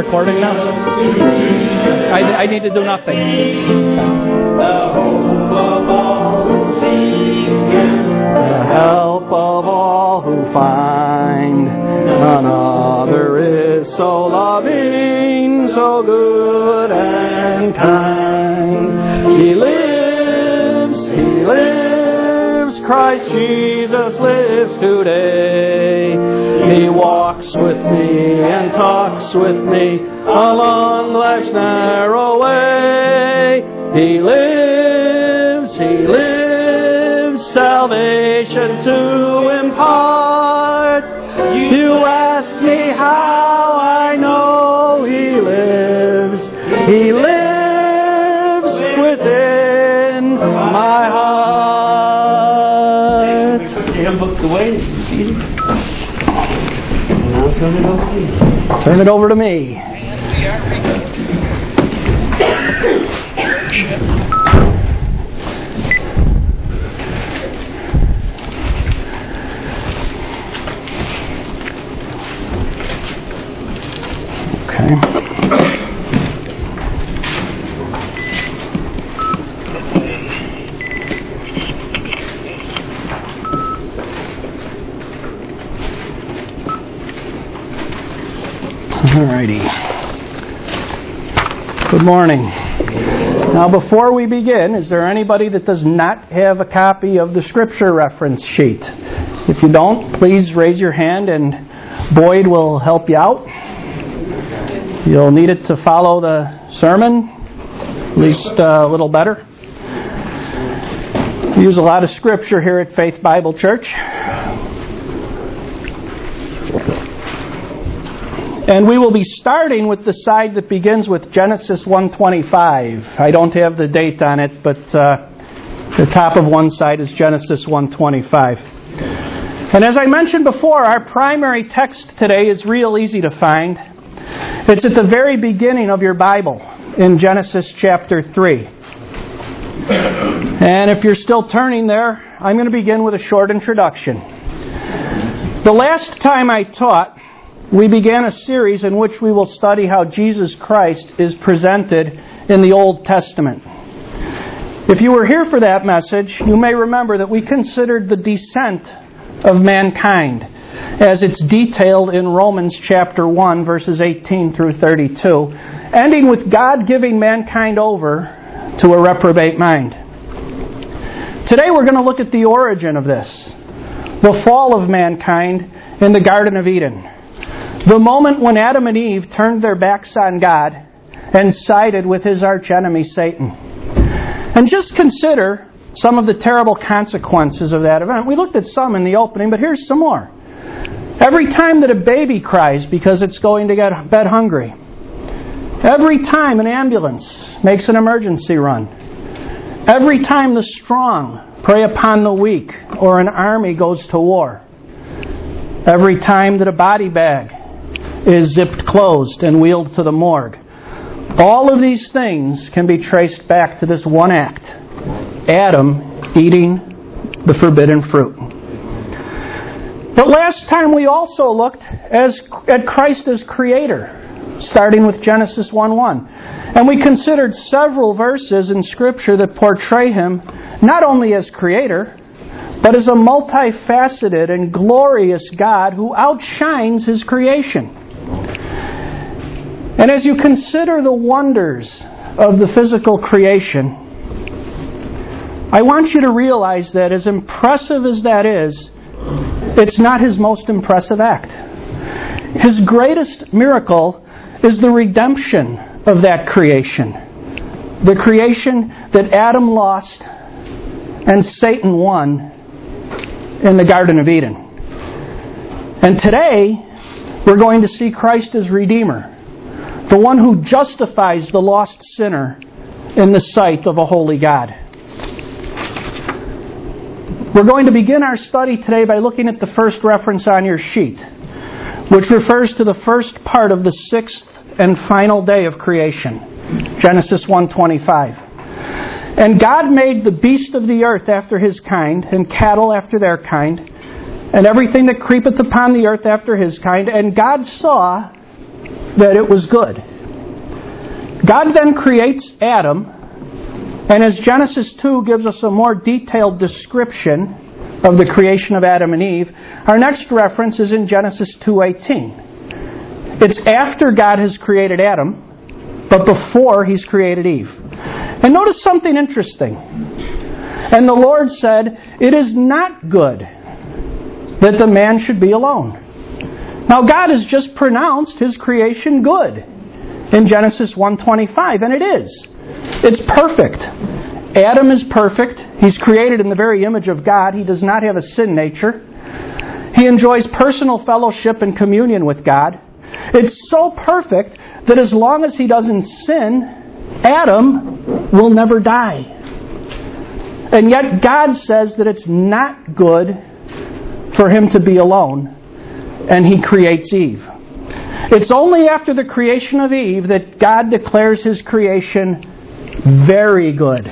recording now? I need to do nothing. The hope of all who seek Him, The help of all who find. None other is so loving, so good and kind. He lives, Christ Jesus lives today. He walks with me and talks with me along life's narrow way. He lives, salvation to impart. You ask me how I know He lives within my heart. put the hymn books away. Now turn it over to you. Turn it over to me. Okay. Alrighty. Good morning. Now, before we begin, is there anybody that does not have a copy of the scripture reference sheet? If you don't, please raise your hand and Boyd will help you out. You'll need it to follow the sermon, at least a little better. We use a lot of scripture here at Faith Bible Church. And we will be starting with the side that begins with Genesis 1:25. I don't have the date on it, but the top of one side is Genesis 1:25. And as I mentioned before, our primary text today is real easy to find. It's at the very beginning of your Bible, in Genesis chapter 3. And if you're still turning there, I'm going to begin with a short introduction. The last time I taught, we began a series in which we will study how Jesus Christ is presented in the Old Testament. If you were here for that message, you may remember that we considered the descent of mankind as it's detailed in Romans chapter 1, verses 18 through 32, ending with God giving mankind over to a reprobate mind. Today we're going to look at the origin of this, the fall of mankind in the Garden of Eden. The moment when Adam and Eve turned their backs on God and sided with his archenemy Satan. And just consider some of the terrible consequences of that event. We looked at some in the opening, but here's some more. Every time that a baby cries because it's going to get bed hungry. Every time an ambulance makes an emergency run. Every time the strong prey upon the weak or an army goes to war. Every time that a body bag is zipped closed and wheeled to the morgue. All of these things can be traced back to this one act, Adam eating the forbidden fruit. But last time we also looked at Christ as Creator, starting with Genesis 1:1. And we considered several verses in Scripture that portray Him not only as Creator, but as a multifaceted and glorious God who outshines His creation. And as you consider the wonders of the physical creation, I want you to realize that as impressive as that is, it's not His most impressive act. His greatest miracle is the redemption of that creation. The creation that Adam lost and Satan won in the Garden of Eden. And today, we're going to see Christ as Redeemer, the one who justifies the lost sinner in the sight of a holy God. We're going to begin our study today by looking at the first reference on your sheet, which refers to the first part of the sixth and final day of creation, Genesis 1:25. And God made the beast of the earth after his kind, and cattle after their kind, and everything that creepeth upon the earth after his kind. And God saw that it was good. God then creates Adam, and as Genesis 2 gives us a more detailed description of the creation of Adam and Eve, our next reference is in Genesis 2:18. It's after God has created Adam, but before He's created Eve. And notice something interesting. And the Lord said, "It is not good that the man should be alone." Now God has just pronounced His creation good in Genesis 1:25, and it is. It's perfect. Adam is perfect. He's created in the very image of God. He does not have a sin nature. He enjoys personal fellowship and communion with God. It's so perfect that as long as he doesn't sin, Adam will never die. And yet God says that it's not good for him to be alone, and He creates Eve. It's only after the creation of Eve that God declares His creation very good.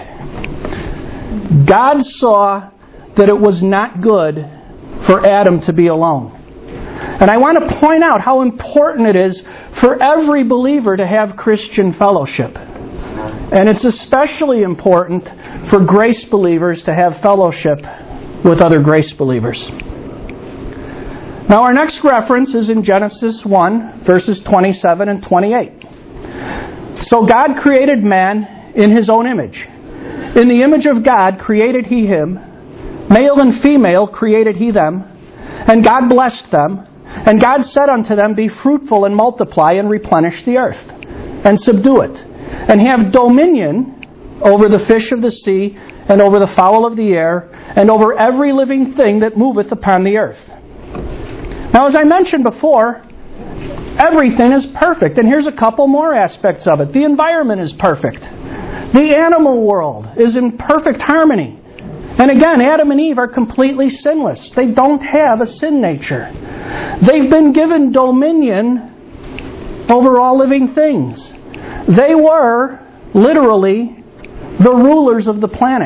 God saw that it was not good for Adam to be alone. And I want to point out how important it is for every believer to have Christian fellowship. And it's especially important for grace believers to have fellowship with other grace believers. Now our next reference is in Genesis 1, verses 27 and 28. So God created man in His own image. In the image of God created He him. Male and female created He them. And God blessed them. And God said unto them, "Be fruitful and multiply and replenish the earth, and subdue it, and have dominion over the fish of the sea, and over the fowl of the air, and over every living thing that moveth upon the earth." Now, as I mentioned before, everything is perfect. And here's a couple more aspects of it. The environment is perfect. The animal world is in perfect harmony. And again, Adam and Eve are completely sinless. They don't have a sin nature. They've been given dominion over all living things. They were, literally, the rulers of the planet.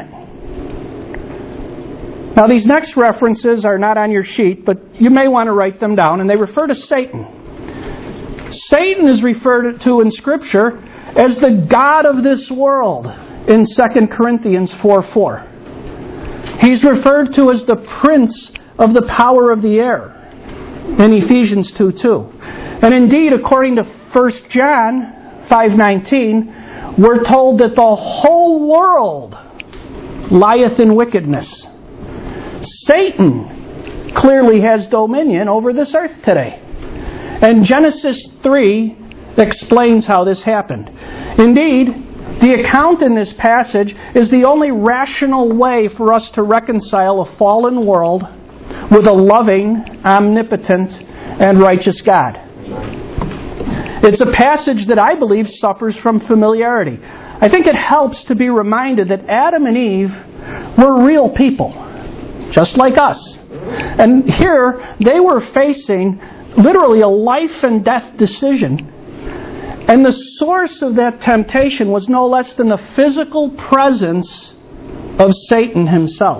Now, these next references are not on your sheet, but you may want to write them down, and they refer to Satan. Satan is referred to in Scripture as the god of this world in 2 Corinthians 4:4. He's referred to as the prince of the power of the air in Ephesians 2:2. And indeed, according to 1 John 5:19, we're told that the whole world lieth in wickedness. Satan clearly has dominion over this earth today. And Genesis 3 explains how this happened. Indeed, the account in this passage is the only rational way for us to reconcile a fallen world with a loving, omnipotent, and righteous God. It's a passage that I believe suffers from familiarity. I think it helps to be reminded that Adam and Eve were real people, just like us. And here, they were facing literally a life and death decision. And the source of that temptation was no less than the physical presence of Satan himself.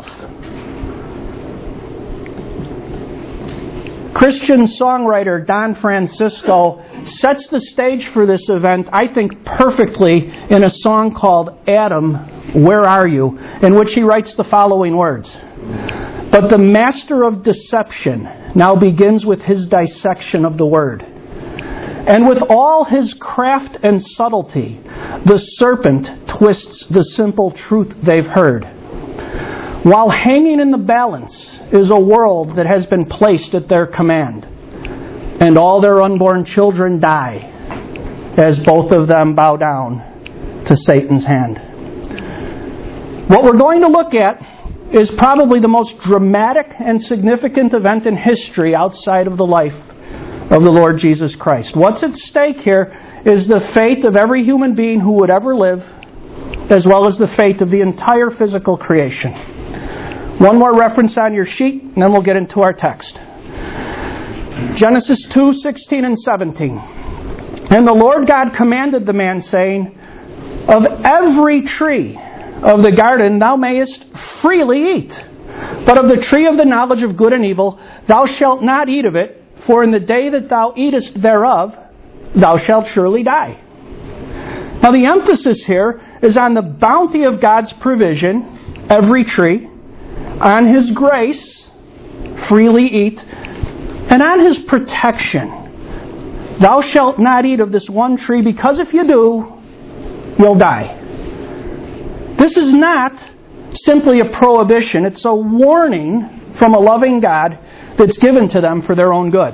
Christian songwriter Don Francisco sets the stage for this event, I think, perfectly in a song called "Adam, Where Are You?", in which he writes the following words: "But the master of deception now begins with his dissection of the word. And with all his craft and subtlety, the serpent twists the simple truth they've heard. While hanging in the balance is a world that has been placed at their command. And all their unborn children die as both of them bow down to Satan's hand." What we're going to look at is probably the most dramatic and significant event in history outside of the life of the Lord Jesus Christ. What's at stake here is the fate of every human being who would ever live, as well as the fate of the entire physical creation. One more reference on your sheet, and then we'll get into our text. Genesis 2:16 and 17. "And the Lord God commanded the man, saying, Of every tree of the garden thou mayest freely eat, but of the tree of the knowledge of good and evil thou shalt not eat of it, for in the day that thou eatest thereof, thou shalt surely die. Now the emphasis here is on the bounty of God's provision, every tree, on His grace, freely eat, and on His protection. Thou shalt not eat of this one tree, because if you do, you'll die. This is not simply a prohibition. It's a warning from a loving God that's given to them for their own good.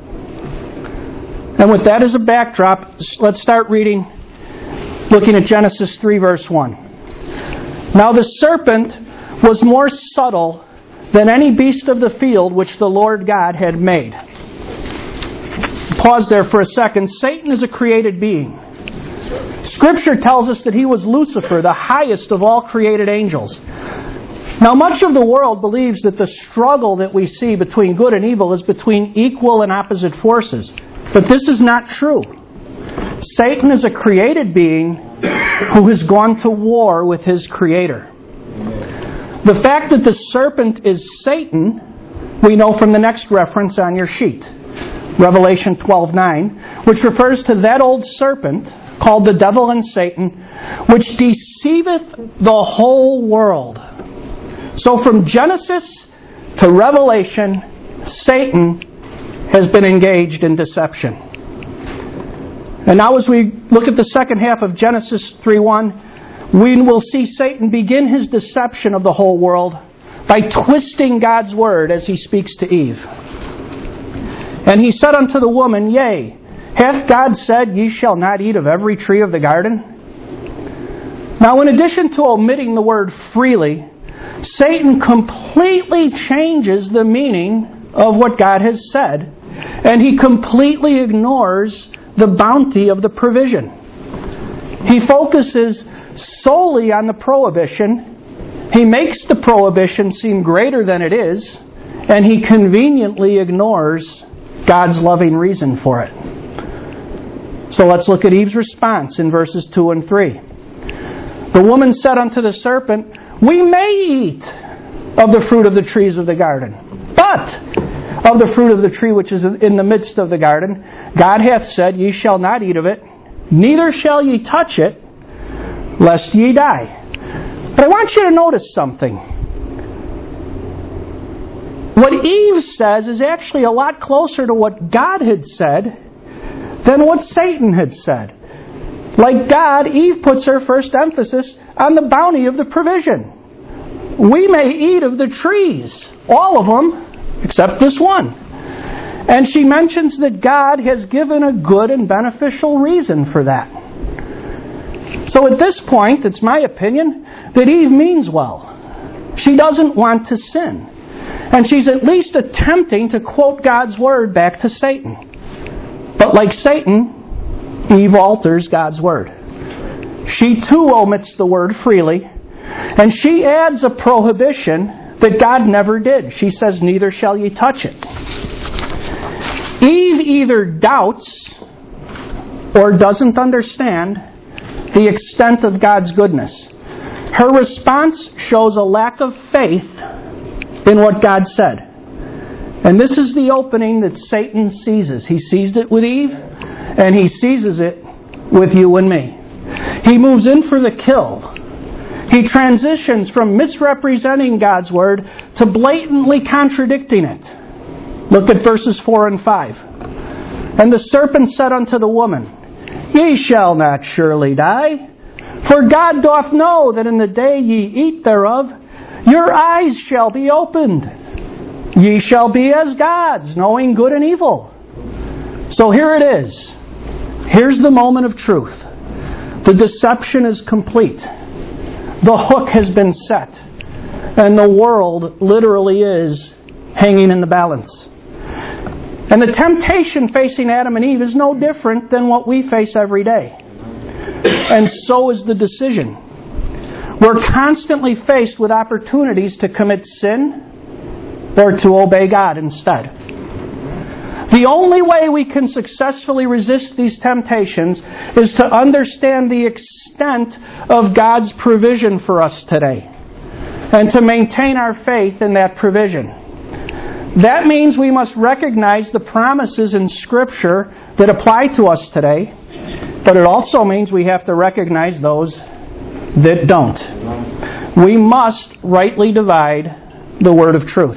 And with that as a backdrop, let's start reading, looking at Genesis 3, verse 1. Now the serpent was more subtle than any beast of the field which the Lord God had made. Pause there for a second. Satan is a created being. Scripture tells us that he was Lucifer, the highest of all created angels. Now, much of the world believes that the struggle that we see between good and evil is between equal and opposite forces. But this is not true. Satan is a created being who has gone to war with his Creator. The fact that the serpent is Satan, we know from the next reference on your sheet, Revelation 12:9, which refers to that old serpent called the devil and Satan, which deceiveth the whole world. So from Genesis to Revelation, Satan has been engaged in deception. And now as we look at the second half of Genesis 3:1, we will see Satan begin his deception of the whole world by twisting God's word as he speaks to Eve. And he said unto the woman, Yea, hath God said, Ye shall not eat of every tree of the garden? Now, in addition to omitting the word freely, Satan completely changes the meaning of what God has said, and he completely ignores the bounty of the provision. He focuses solely on the prohibition. He makes the prohibition seem greater than it is, and he conveniently ignores God's loving reason for it. So let's look at Eve's response in verses 2 and 3. The woman said unto the serpent, We may eat of the fruit of the trees of the garden, but of the fruit of the tree which is in the midst of the garden, God hath said, Ye shall not eat of it, neither shall ye touch it, lest ye die. But I want you to notice something. What Eve says is actually a lot closer to what God had said than what Satan had said. Like God, Eve puts her first emphasis on the bounty of the provision. We may eat of the trees, all of them, except this one. And she mentions that God has given a good and beneficial reason for that. So at this point, it's my opinion that Eve means well. She doesn't want to sin. And she's at least attempting to quote God's word back to Satan. But like Satan, Eve alters God's word. She too omits the word freely, and she adds a prohibition that God never did. She says, Neither shall ye touch it. Eve either doubts or doesn't understand the extent of God's goodness. Her response shows a lack of faith in what God said. And this is the opening that Satan seizes. He seized it with Eve, and he seizes it with you and me. He moves in for the kill. He transitions from misrepresenting God's word to blatantly contradicting it. Look at verses 4 and 5. And the serpent said unto the woman, Ye shall not surely die, for God doth know that in the day ye eat thereof, your eyes shall be opened. Ye shall be as gods, knowing good and evil. So here it is. Here's the moment of truth. The deception is complete. The hook has been set. And the world literally is hanging in the balance. And the temptation facing Adam and Eve is no different than what we face every day. And so is the decision. We're constantly faced with opportunities to commit sin or to obey God instead. The only way we can successfully resist these temptations is to understand the extent of God's provision for us today and to maintain our faith in that provision. That means we must recognize the promises in Scripture that apply to us today, but it also means we have to recognize those that don't. We must rightly divide the word of truth.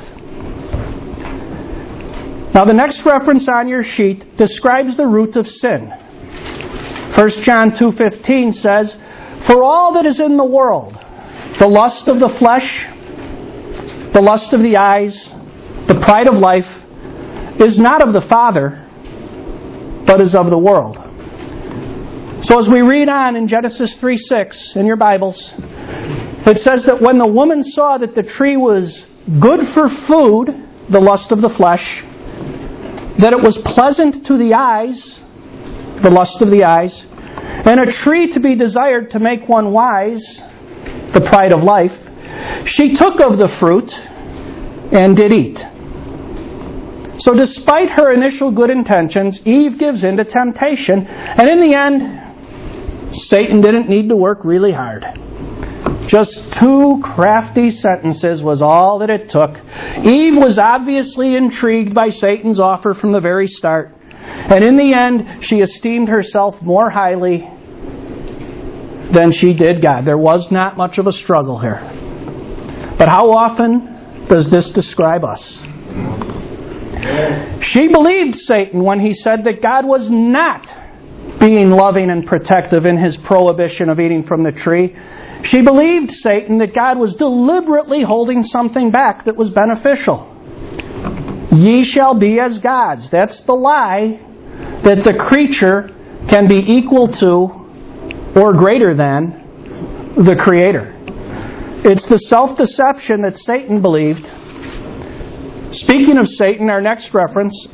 Now, the next reference on your sheet describes the root of sin. 1 John 2:15 says, "For all that is in the world, the lust of the flesh, the lust of the eyes, the pride of life, is not of the Father, but is of the world." So as we read on in Genesis 3:6 in your Bibles, it says that when the woman saw that the tree was good for food, the lust of the flesh, that it was pleasant to the eyes, the lust of the eyes, and a tree to be desired to make one wise, the pride of life, she took of the fruit and did eat. So despite her initial good intentions, Eve gives in to temptation, and in the end, Satan didn't need to work really hard. Just 2 crafty sentences was all that it took. Eve was obviously intrigued by Satan's offer from the very start. And in the end, she esteemed herself more highly than she did God. There was not much of a struggle here. But how often does this describe us? She believed Satan when he said that God was not being loving and protective in His prohibition of eating from the tree. She believed Satan that God was deliberately holding something back that was beneficial. Ye shall be as gods. That's the lie, that the creature can be equal to or greater than the Creator. It's the self-deception that Satan believed. Speaking of Satan, our next reference,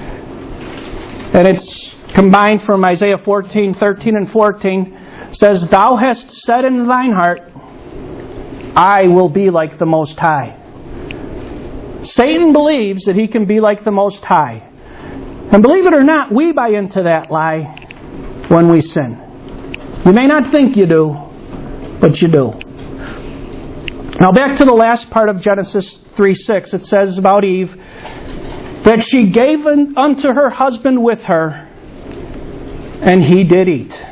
and it's combined from Isaiah 14:13 and 14, says, "Thou hast said in thine heart, I will be like the Most High." Satan believes that he can be like the Most High. And believe it or not, we buy into that lie when we sin. You may not think you do, but you do. Now back to the last part of Genesis 3:6. It says about Eve that she gave unto her husband with her, and he did eat.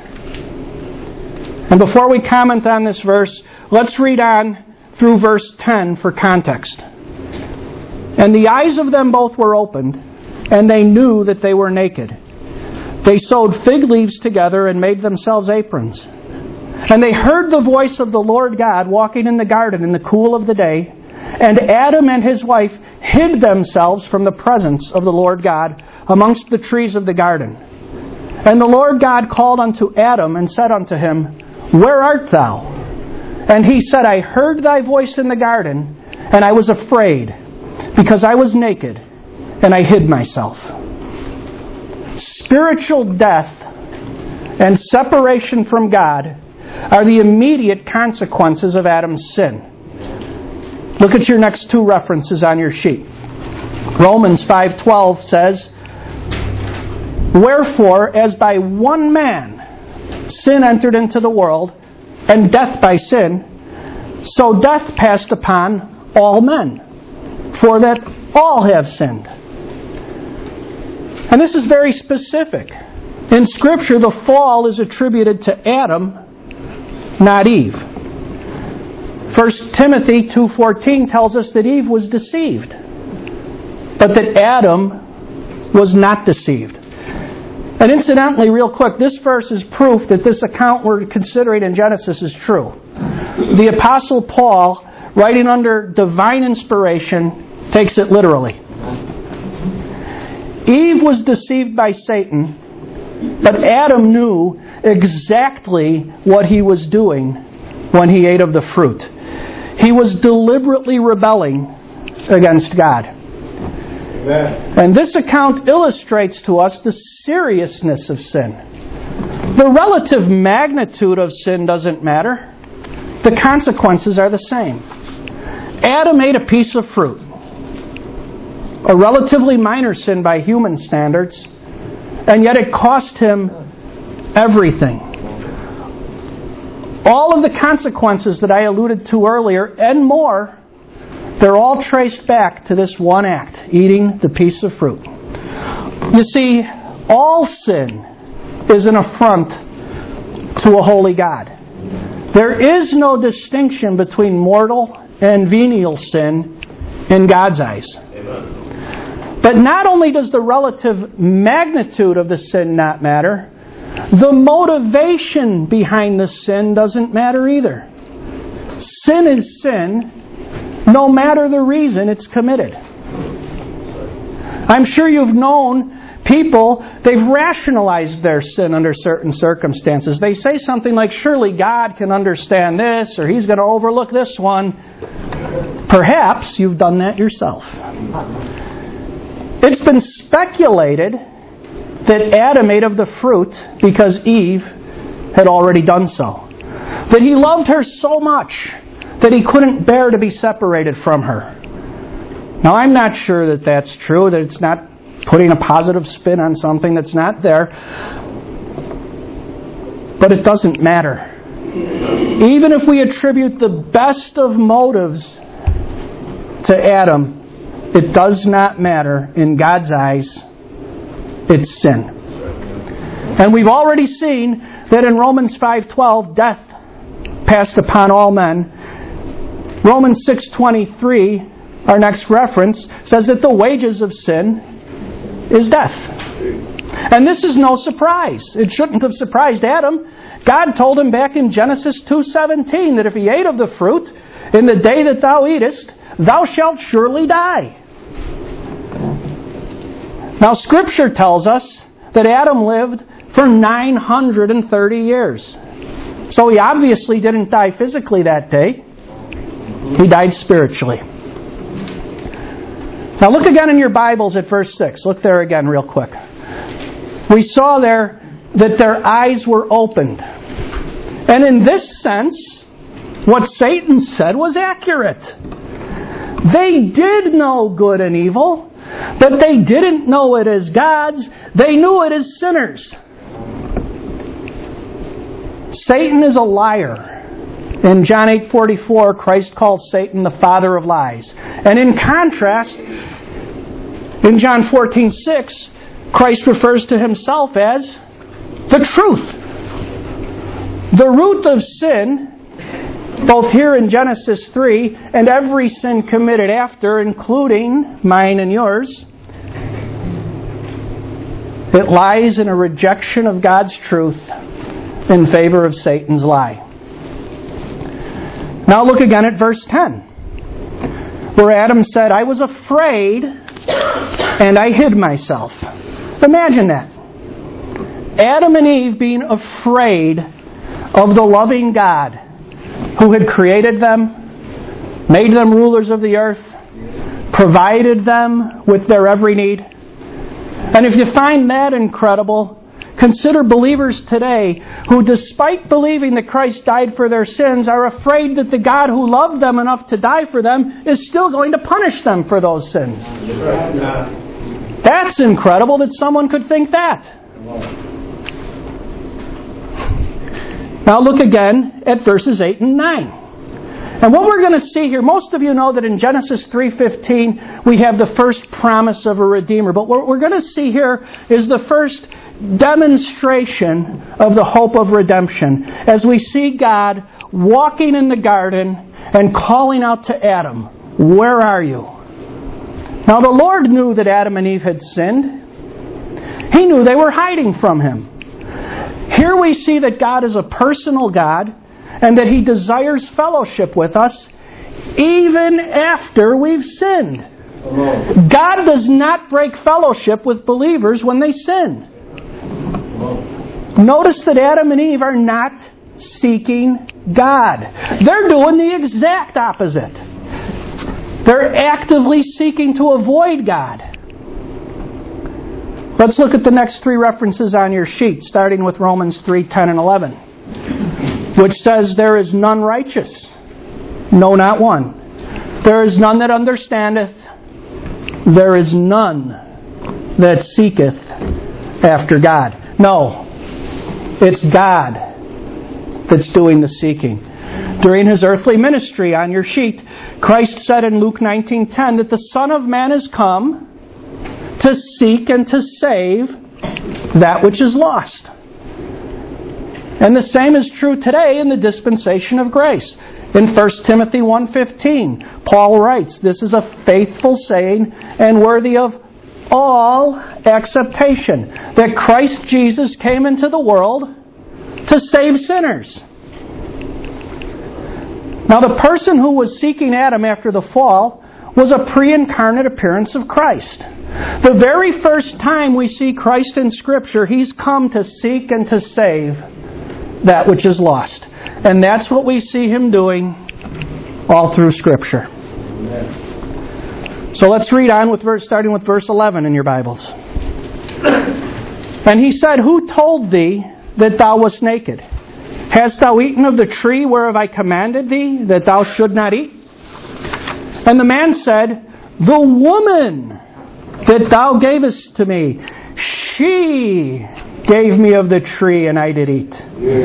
And before we comment on this verse, let's read on through verse 10 for context. "And the eyes of them both were opened, and they knew that they were naked. They sewed fig leaves together and made themselves aprons. And they heard the voice of the Lord God walking in the garden in the cool of the day. And Adam and his wife hid themselves from the presence of the Lord God amongst the trees of the garden. And the Lord God called unto Adam and said unto him, Where art thou? And he said, I heard thy voice in the garden, and I was afraid, because I was naked, and I hid myself." Spiritual death and separation from God are the immediate consequences of Adam's sin. Look at your next 2 references on your sheet. Romans 5:12 says, "Wherefore, as by one man sin entered into the world, and death by sin, so death passed upon all men, for that all have sinned." And this is very specific. In Scripture, the fall is attributed to Adam, not Eve. 1 Timothy 2:14 tells us that Eve was deceived, but that Adam was not deceived. And incidentally, real quick, this verse is proof that this account we're considering in Genesis is true. The Apostle Paul, writing under divine inspiration, takes it literally. Eve was deceived by Satan, but Adam knew exactly what he was doing when he ate of the fruit. He was deliberately rebelling against God. And this account illustrates to us the seriousness of sin. The relative magnitude of sin doesn't matter. The consequences are the same. Adam ate a piece of fruit, a relatively minor sin by human standards, and yet it cost him everything. All of the consequences that I alluded to earlier, and more, They're all traced back to this one act, eating the piece of fruit. You see, all sin is an affront to a holy God. There is no distinction between mortal and venial sin in God's eyes. Amen. But not only does the relative magnitude of the sin not matter, the motivation behind the sin doesn't matter either. Sin is sin, no matter the reason it's committed. I'm sure you've known people, they've rationalized their sin under certain circumstances. They say something like, surely God can understand this, or He's going to overlook this one. Perhaps you've done that yourself. It's been speculated that Adam ate of the fruit because Eve had already done so. That he loved her so much that he couldn't bear to be separated from her. Now, I'm not sure that that's true, that it's not putting a positive spin on something that's not there. But it doesn't matter. Even if we attribute the best of motives to Adam, it does not matter. In God's eyes, it's sin. And we've already seen that in Romans 5:12, death passed upon all men. Romans 6:23, our next reference, says that the wages of sin is death. And this is no surprise. It shouldn't have surprised Adam. God told him back in Genesis 2:17 that if he ate of the fruit, in the day that thou eatest, thou shalt surely die. Now, Scripture tells us that Adam lived for 930 years. So he obviously didn't die physically that day. He died spiritually. Now look again in your Bibles at verse 6. Look there again real quick. We saw there that their eyes were opened. And in this sense, what Satan said was accurate. They did know good and evil, but they didn't know it as gods. They knew it as sinners. Satan is a liar. In John 8:44, Christ calls Satan the father of lies. And in contrast, in John 14:6, Christ refers to Himself as the truth. The root of sin, both here in Genesis 3 and every sin committed after, including mine and yours, it lies in a rejection of God's truth in favor of Satan's lie. Now look again at verse 10, where Adam said, I was afraid and I hid myself. Imagine that. Adam and Eve being afraid of the loving God who had created them, made them rulers of the earth, provided them with their every need. And if you find that incredible, consider believers today who, despite believing that Christ died for their sins, are afraid that the God who loved them enough to die for them is still going to punish them for those sins. That's incredible that someone could think that. Now look again at verses 8 and 9. And what we're going to see here, most of you know that in Genesis 3:15 we have the first promise of a Redeemer. But what we're going to see here is the first demonstration of the hope of redemption, as we see God walking in the garden and calling out to Adam, where are you? Now the Lord knew that Adam and Eve had sinned. He knew they were hiding from Him. Here we see that God is a personal God and that He desires fellowship with us even after we've sinned. God does not break fellowship with believers when they sin. Notice that Adam and Eve are not seeking God. They're doing the exact opposite. They're actively seeking to avoid God. Let's look at the next three references on your sheet, starting with Romans 3:10 and 11, which says, there is none righteous, no, not one. There is none that understandeth, there is none that seeketh after God. No, it's God that's doing the seeking. During His earthly ministry, on your sheet, Christ said in Luke 19:10 that the Son of Man has come to seek and to save that which is lost. And the same is true today in the dispensation of grace. In 1 Timothy 1:15, Paul writes, "This is a faithful saying and worthy of all acceptation, that Christ Jesus came into the world to save sinners." Now, the person who was seeking Adam after the fall was a pre-incarnate appearance of Christ. The very first time we see Christ in Scripture, He's come to seek and to save that which is lost. And that's what we see Him doing all through Scripture. So let's read on starting with verse 11 in your Bibles. "And He said, Who told thee that thou wast naked? Hast thou eaten of the tree whereof I commanded thee that thou should not eat? And the man said, The woman that thou gavest to me, she gave me of the tree, and I did eat."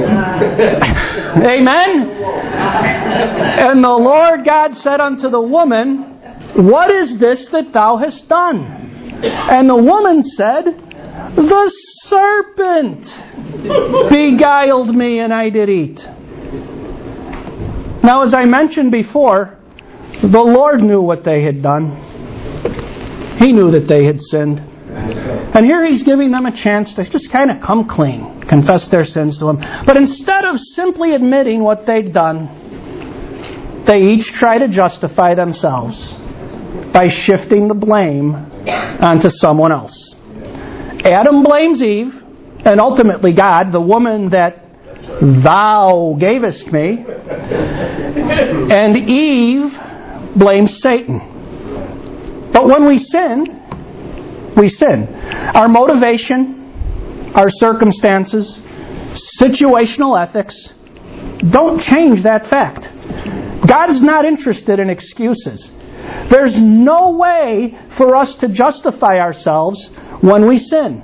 Amen? "And the Lord God said unto the woman, What is this that thou hast done? And the woman said, The serpent beguiled me, and I did eat." Now, as I mentioned before, the Lord knew what they had done. He knew that they had sinned. And here He's giving them a chance to just kind of come clean, confess their sins to Him. But instead of simply admitting what they'd done, they each try to justify themselves by shifting the blame onto someone else. Adam blames Eve, and ultimately God, the woman that thou gavest me. And Eve blames Satan. But when we sin, we sin. Our motivation, our circumstances, situational ethics don't change that fact. God's not interested in excuses. There's no way for us to justify ourselves when we sin.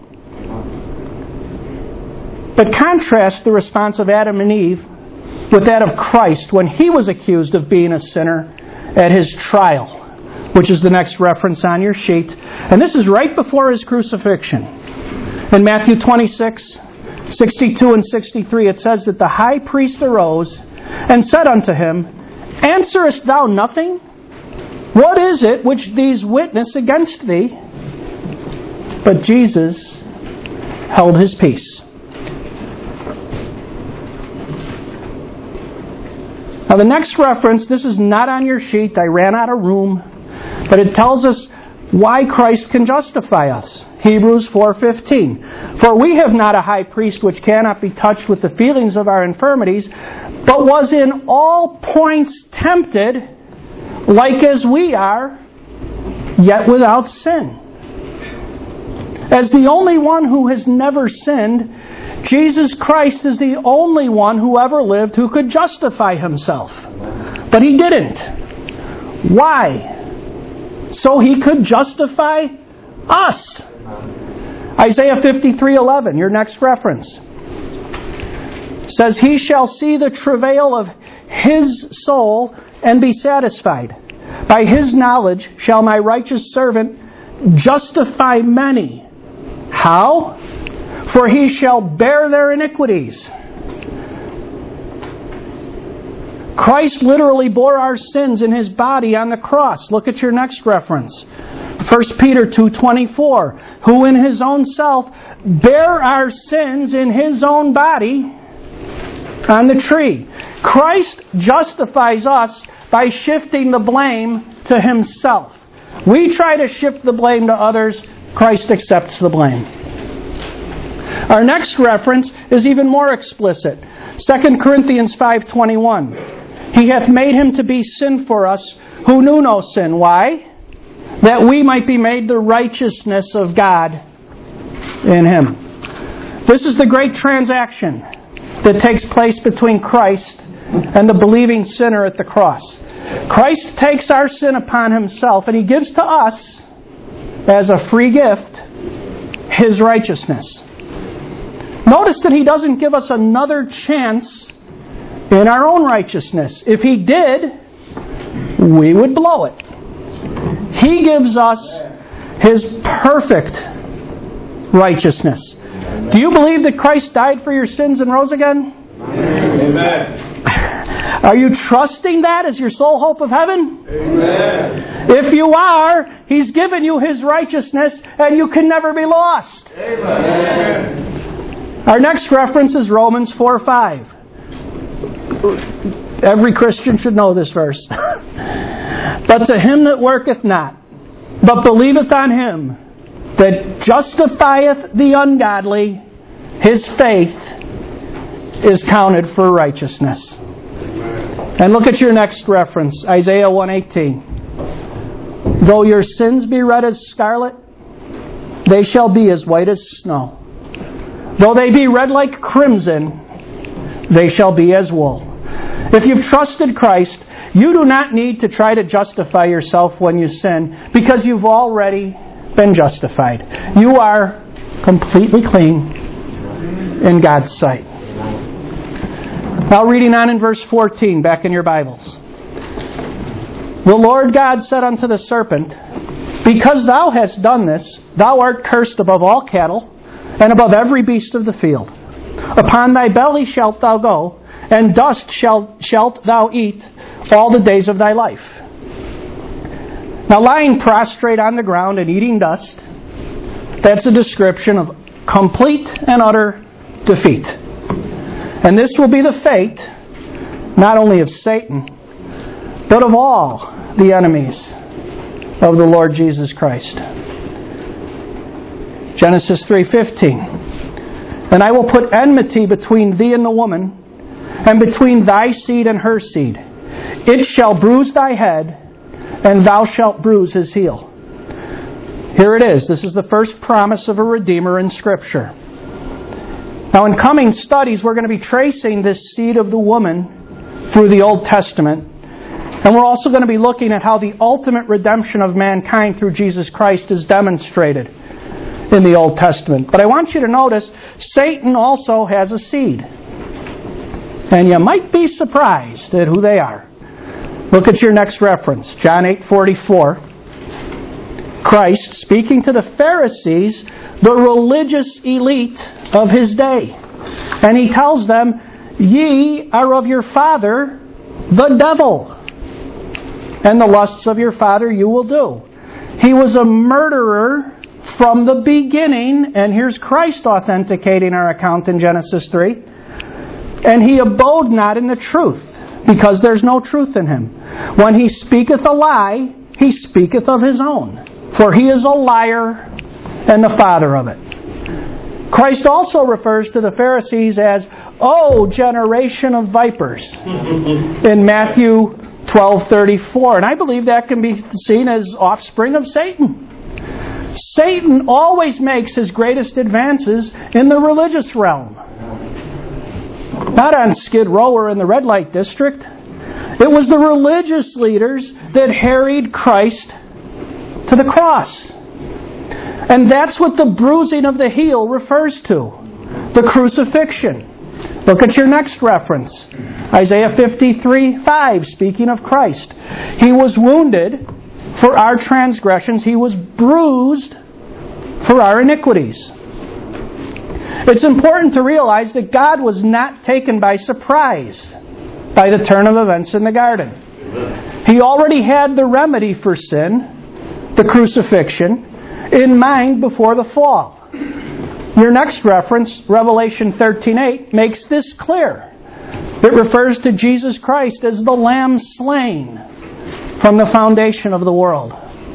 But contrast the response of Adam and Eve with that of Christ when He was accused of being a sinner at His trial, which is the next reference on your sheet. And this is right before His crucifixion. In Matthew 26:62 and 63, it says that the high priest arose and said unto Him, Answerest thou nothing? What is it which these witness against thee? But Jesus held His peace. Now the next reference, this is not on your sheet. I ran out of room. But it tells us why Christ can justify us. Hebrews 4:15. For we have not a high priest which cannot be touched with the feelings of our infirmities, but was in all points tempted, like as we are, yet without sin. As the only one who has never sinned, Jesus Christ is the only one who ever lived who could justify Himself. But He didn't. Why? So He could justify us. Isaiah 53:11, your next reference, says, He shall see the travail of His soul and be satisfied. By His knowledge shall my righteous servant justify many. How? For He shall bear their iniquities. Christ literally bore our sins in His body on the cross. Look at your next reference. 1 Peter 2:24. Who in His own self bare our sins in His own body on the tree. Christ justifies us by shifting the blame to Himself. We try to shift the blame to others. Christ accepts the blame. Our next reference is even more explicit. 2 Corinthians 5:21. He hath made Him to be sin for us who knew no sin. Why? That we might be made the righteousness of God in Him. This is the great transaction that takes place between Christ and the believing sinner at the cross. Christ takes our sin upon Himself and He gives to us, as a free gift, His righteousness. Notice that He doesn't give us another chance in our own righteousness. If He did, we would blow it. He gives us His perfect righteousness. Do you believe that Christ died for your sins and rose again? Amen. Are you trusting that as your sole hope of heaven? Amen. If you are, He's given you His righteousness and you can never be lost. Amen. Our next reference is Romans 4:5. Every Christian should know this verse. But to him that worketh not, but believeth on Him that justifieth the ungodly, his faith is counted for righteousness. And look at your next reference, Isaiah 1:18. Though your sins be red as scarlet, they shall be as white as snow. Though they be red like crimson, they shall be as wool. If you've trusted Christ, you do not need to try to justify yourself when you sin, because you've already been justified. You are completely clean in God's sight. Now reading on in verse 14, back in your Bibles. The Lord God said unto the serpent, Because thou hast done this, thou art cursed above all cattle, and above every beast of the field. Upon thy belly shalt thou go, and dust shalt thou eat all the days of thy life. Now lying prostrate on the ground and eating dust, that's a description of complete and utter defeat. And this will be the fate, not only of Satan, but of all the enemies of the Lord Jesus Christ. Genesis 3:15. And I will put enmity between thee and the woman, and between thy seed and her seed. It shall bruise thy head, and thou shalt bruise his heel. Here it is. This is the first promise of a Redeemer in Scripture. Now in coming studies, we're going to be tracing this seed of the woman through the Old Testament. And we're also going to be looking at how the ultimate redemption of mankind through Jesus Christ is demonstrated in the Old Testament. But I want you to notice, Satan also has a seed. And you might be surprised at who they are. Look at your next reference, John 8:44. Christ speaking to the Pharisees, the religious elite of His day. And He tells them, Ye are of your father, the devil, and the lusts of your father you will do. He was a murderer from the beginning, and here's Christ authenticating our account in Genesis 3. And He abode not in the truth, because there's no truth in Him. When He speaketh a lie, He speaketh of His own, for He is a liar and the father of it. Christ also refers to the Pharisees as, O generation of vipers, in Matthew 12:34. And I believe that can be seen as offspring of Satan. Satan always makes his greatest advances in the religious realm. Not on Skid Row or in the red light district. It was the religious leaders that harried Christ to the cross. And that's what the bruising of the heel refers to. The crucifixion. Look at your next reference. Isaiah 53:5, speaking of Christ. He was wounded for our transgressions. He was bruised for our iniquities. It's important to realize that God was not taken by surprise by the turn of events in the garden. He already had the remedy for sin, the crucifixion, in mind before the fall. Your next reference, Revelation 13:8, makes this clear. It refers to Jesus Christ as the Lamb slain from the foundation of the world.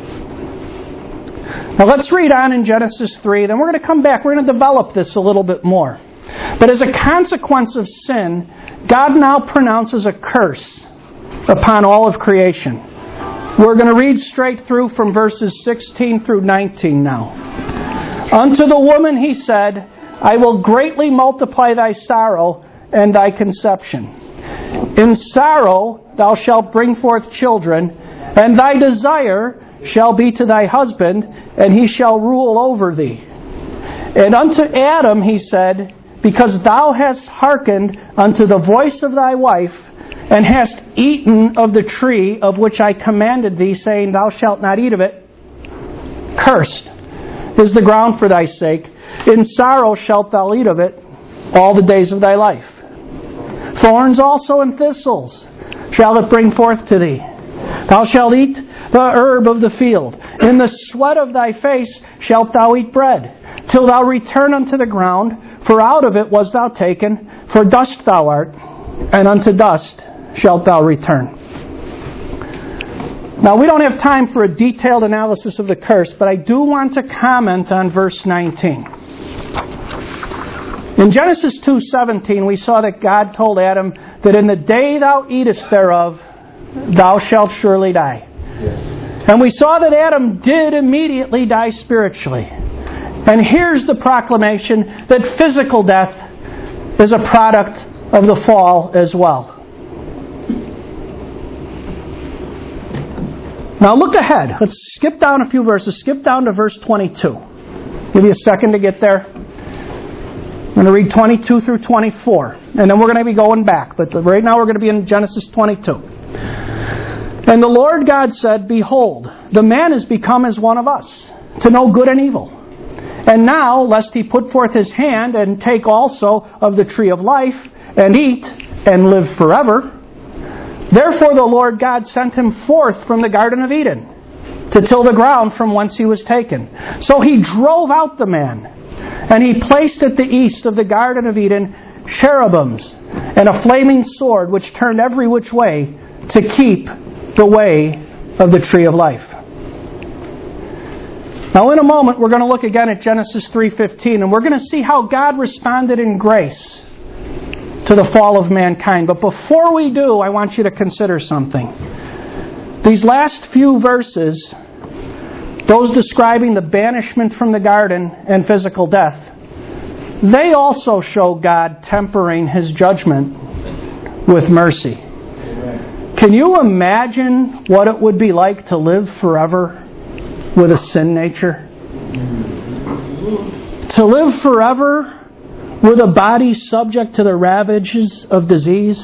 Now let's read on in Genesis 3, then we're going to come back. We're going to develop this a little bit more. But as a consequence of sin, God now pronounces a curse upon all of creation. We're going to read straight through from verses 16 through 19 now. Unto the woman He said, I will greatly multiply thy sorrow and thy conception. In sorrow thou shalt bring forth children, and thy desire shall be to thy husband, and he shall rule over thee. And unto Adam He said, because thou hast hearkened unto the voice of thy wife, and hast eaten of the tree of which I commanded thee, saying, Thou shalt not eat of it. Cursed is the ground for thy sake. In sorrow shalt thou eat of it all the days of thy life. Thorns also and thistles shall it bring forth to thee. Thou shalt eat the herb of the field. In the sweat of thy face shalt thou eat bread, till thou return unto the ground, for out of it was thou taken, for dust thou art, and unto dust shalt thou return. Now, we don't have time for a detailed analysis of the curse, but I do want to comment on verse 19. In Genesis 2:17, we saw that God told Adam that in the day thou eatest thereof, thou shalt surely die. And we saw that Adam did immediately die spiritually. And here's the proclamation that physical death is a product of the fall as well. Now look ahead. Let's skip down a few verses. Skip down to verse 22. Give you a second to get there. I'm going to read 22 through 24. And then we're going to be going back. But right now we're going to be in Genesis 22. And the Lord God said, Behold, the man is become as one of us, to know good and evil. And now, lest he put forth his hand and take also of the tree of life, and eat, and live forever. Therefore the Lord God sent him forth from the Garden of Eden, to till the ground from whence he was taken. So he drove out the man, and he placed at the east of the Garden of Eden cherubims, and a flaming sword which turned every which way, to keep the way of the tree of life. Now in a moment we're going to look again at Genesis 3:15, and we're going to see how God responded in grace to the fall of mankind. But before we do, I want you to consider something. These last few verses, those describing the banishment from the garden and physical death, they also show God tempering His judgment with mercy. Can you imagine what it would be like to live forever with a sin nature? To live forever with a body subject to the ravages of disease?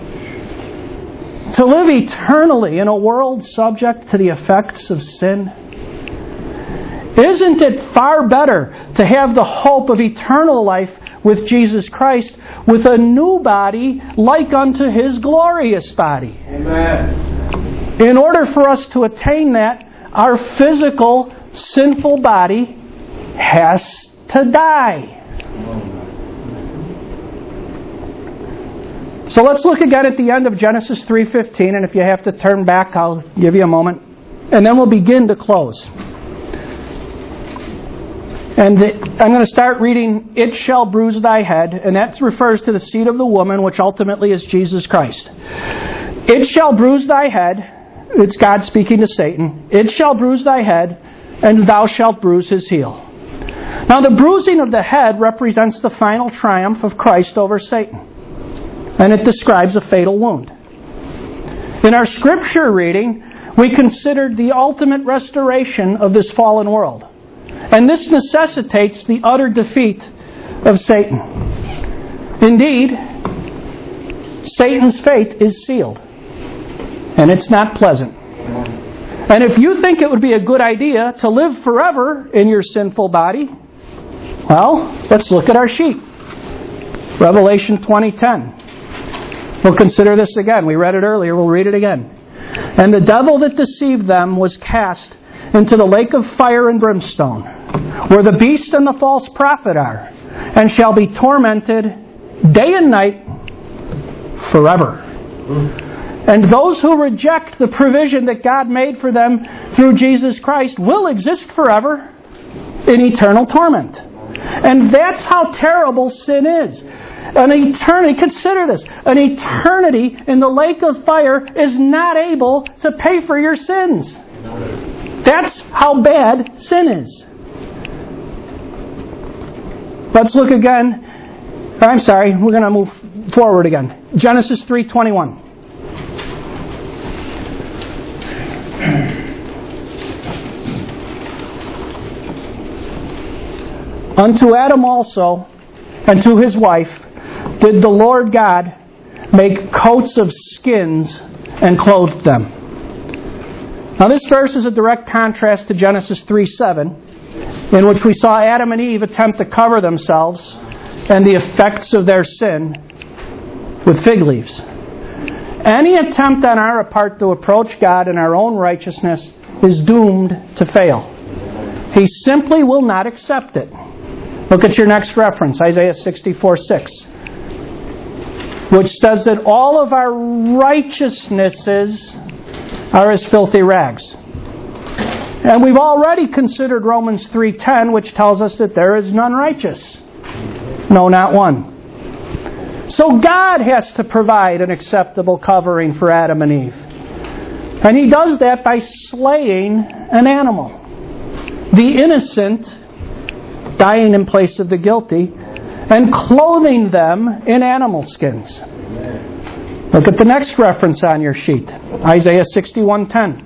To live eternally in a world subject to the effects of sin? Isn't it far better to have the hope of eternal life with Jesus Christ, with a new body like unto His glorious body? Amen. In order for us to attain that, our physical, sinful body has to die. So let's look again at the end of Genesis 3:15, and if you have to turn back, I'll give you a moment. And then we'll begin to close. And I'm going to start reading, It shall bruise thy head, and that refers to the seed of the woman, which ultimately is Jesus Christ. It shall bruise thy head, it's God speaking to Satan, it shall bruise thy head, and thou shalt bruise his heel. Now the bruising of the head represents the final triumph of Christ over Satan. And it describes a fatal wound. In our scripture reading, we considered the ultimate restoration of this fallen world. And this necessitates the utter defeat of Satan. Indeed, Satan's fate is sealed. And it's not pleasant. And if you think it would be a good idea to live forever in your sinful body, well, let's look at our sheet. Revelation 20:10. We'll consider this again. We read it earlier. We'll read it again. And the devil that deceived them was cast into the lake of fire and brimstone, where the beast and the false prophet are, and shall be tormented day and night forever. And those who reject the provision that God made for them through Jesus Christ will exist forever in eternal torment. And that's how terrible sin is. An eternity, consider this, an eternity in the lake of fire is not able to pay for your sins. That's how bad sin is. Let's look again. We're going to move forward again. Genesis 3:21. Unto Adam also and to his wife did the Lord God make coats of skins and clothed them. Now this verse is a direct contrast to Genesis 3:7, in which we saw Adam and Eve attempt to cover themselves and the effects of their sin with fig leaves. Any attempt on our part to approach God in our own righteousness is doomed to fail. He simply will not accept it. Look at your next reference, Isaiah 64:6, which says that all of our righteousnesses are as filthy rags. And we've already considered Romans 3:10, which tells us that there is none righteous. No, not one. So God has to provide an acceptable covering for Adam and Eve. And He does that by slaying an animal. The innocent dying in place of the guilty and clothing them in animal skins. Look at the next reference on your sheet, Isaiah 61:10.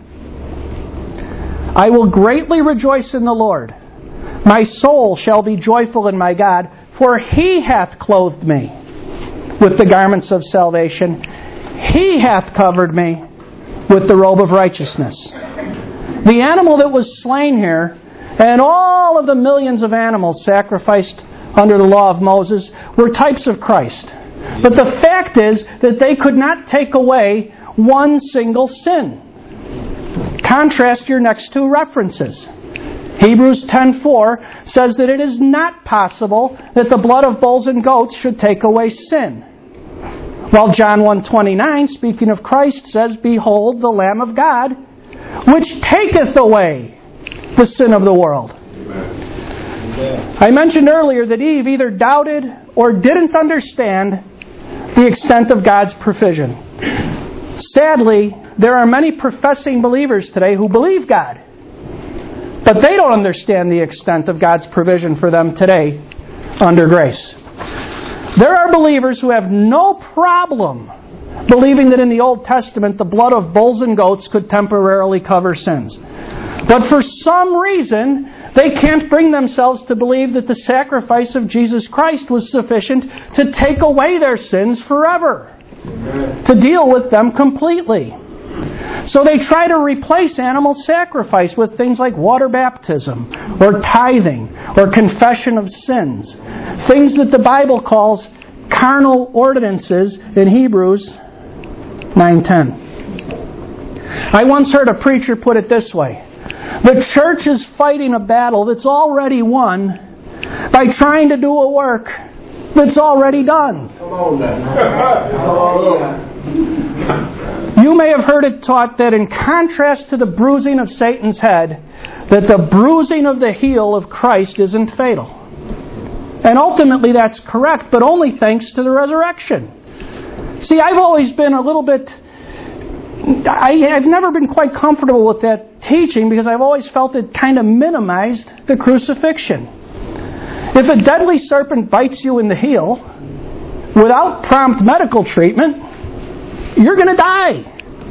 I will greatly rejoice in the Lord. My soul shall be joyful in my God, for He hath clothed me with the garments of salvation. He hath covered me with the robe of righteousness. The animal that was slain here, and all of the millions of animals sacrificed under the law of Moses, were types of Christ. But the fact is that they could not take away one single sin. Contrast your next two references. Hebrews 10:4 says that it is not possible that the blood of bulls and goats should take away sin. While John 1:29, speaking of Christ, says, Behold the Lamb of God, which taketh away the sin of the world. I mentioned earlier that Eve either doubted or didn't understand the extent of God's provision. Sadly, there are many professing believers today who believe God, but they don't understand the extent of God's provision for them today under grace. There are believers who have no problem believing that in the Old Testament the blood of bulls and goats could temporarily cover sins. But for some reason, they can't bring themselves to believe that the sacrifice of Jesus Christ was sufficient to take away their sins forever, to deal with them completely. So they try to replace animal sacrifice with things like water baptism, or tithing, or confession of sins. Things that the Bible calls carnal ordinances in Hebrews 9:10. I once heard a preacher put it this way: the church is fighting a battle that's already won by trying to do a work that's already done. Come on then. You may have heard it taught that in contrast to the bruising of Satan's head, that the bruising of the heel of Christ isn't fatal. And ultimately that's correct, but only thanks to the resurrection. See, I've always been a little bit... I've never been quite comfortable with that teaching because I've always felt it kind of minimized the crucifixion. If a deadly serpent bites you in the heel, without prompt medical treatment, you're going to die.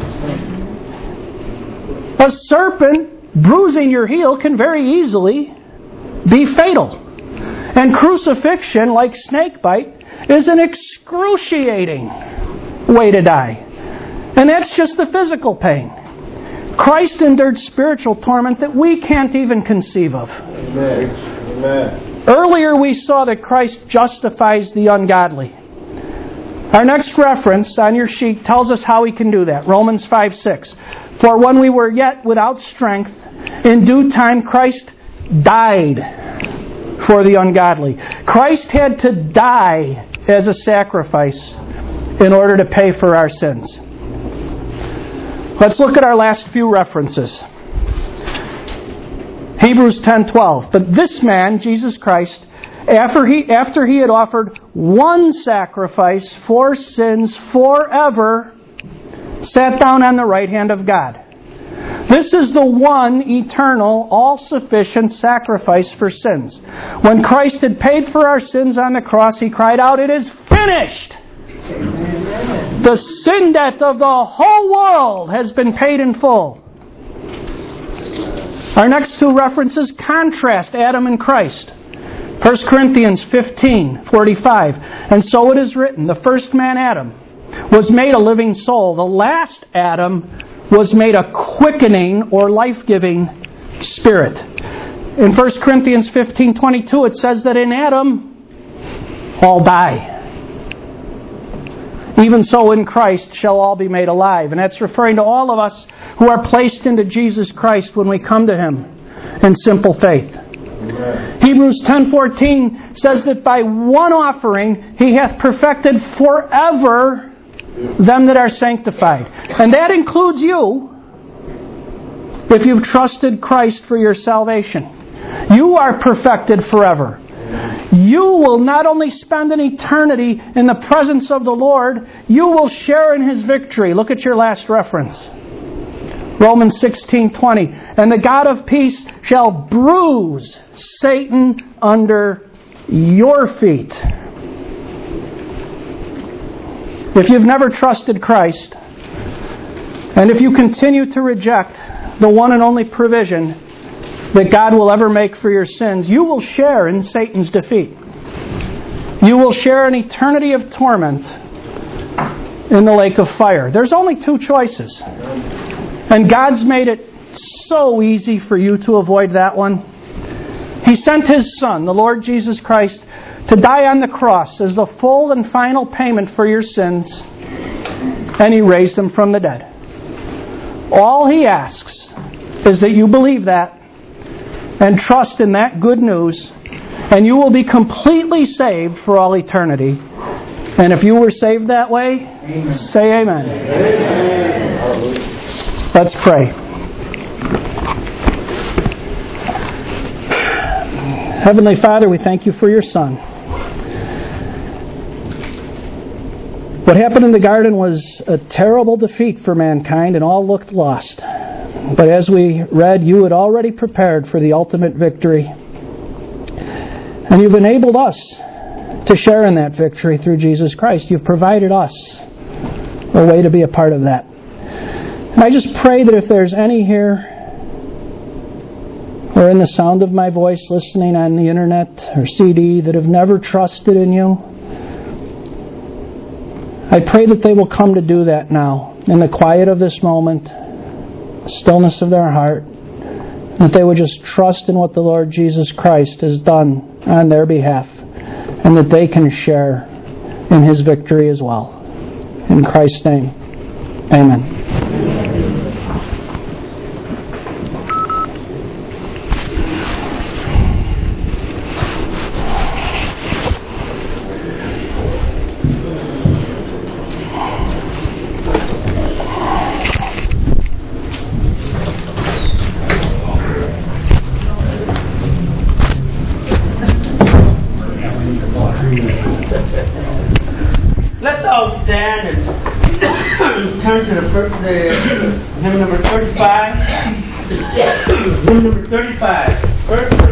A serpent bruising your heel can very easily be fatal. And crucifixion, like snakebite, is an excruciating way to die. And that's just the physical pain. Christ endured spiritual torment that we can't even conceive of. Amen. Amen. Earlier we saw that Christ justifies the ungodly. Our next reference on your sheet tells us how He can do that. Romans 5:6. For when we were yet without strength, in due time Christ died for the ungodly. Christ had to die as a sacrifice in order to pay for our sins. Let's look at our last few references. Hebrews 10:12. But this man, Jesus Christ, after he had offered one sacrifice for sins forever, sat down on the right hand of God. This is the one eternal, all-sufficient sacrifice for sins. When Christ had paid for our sins on the cross, He cried out, "It is finished!" The sin debt of the whole world has been paid in full. Our next two references contrast Adam and Christ. 1 Corinthians 15:45. And so it is written, the first man, Adam, was made a living soul. The last Adam was made a quickening or life-giving spirit. In 1 Corinthians 15:22, it says that in Adam, all die. Even so in Christ shall all be made alive. And that's referring to all of us who are placed into Jesus Christ when we come to Him in simple faith. Amen. Hebrews 10:14 says that by one offering He hath perfected forever them that are sanctified. And that includes you if you've trusted Christ for your salvation. You are perfected forever. You will not only spend an eternity in the presence of the Lord, you will share in His victory. Look at your last reference. Romans 16:20. And the God of peace shall bruise Satan under your feet. If you've never trusted Christ, and if you continue to reject the one and only provision that God will ever make for your sins, you will share in Satan's defeat. You will share an eternity of torment in the lake of fire. There's only two choices. And God's made it so easy for you to avoid that one. He sent His Son, the Lord Jesus Christ, to die on the cross as the full and final payment for your sins, and He raised Him from the dead. All He asks is that you believe that and trust in that good news, and you will be completely saved for all eternity. And if you were saved that way, amen. Say amen. Amen. Let's pray. Heavenly Father, we thank You for Your Son. What happened in the garden was a terrible defeat for mankind, and all looked lost. But as we read, You had already prepared for the ultimate victory. And You've enabled us to share in that victory through Jesus Christ. You've provided us a way to be a part of that. And I just pray that if there's any here, or in the sound of my voice, listening on the internet or CD, that have never trusted in You, I pray that they will come to do that now, in the quiet of this moment, stillness of their heart, that they would just trust in what the Lord Jesus Christ has done on their behalf, and that they can share in His victory as well. In Christ's name, amen. Let's all stand and turn to the hymn number 35. Hymn number 35. First verse.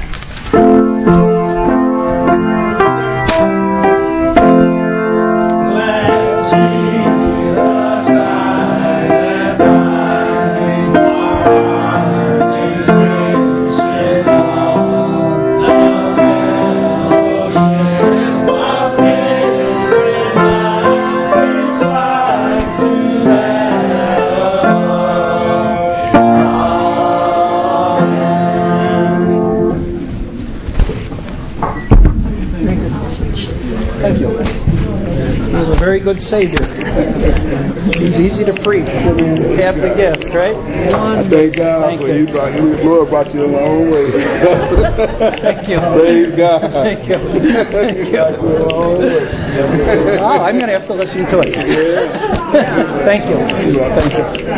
Thank you. He's a very good Savior. He's easy to preach when you have the gift, right? I thank God for you. The Lord brought you a long way. Thank you. Praise God. Thank you. Thank you. Oh, I'm going to have to listen to it. Yeah. Thank you. Thank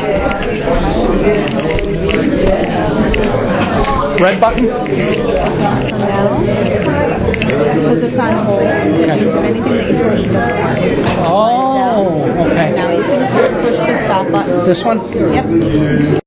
you. Red button? No. Because it's on hold. It means that anything that you push doesn't work. Oh, okay. Now you can push the stop button. This one? Yep.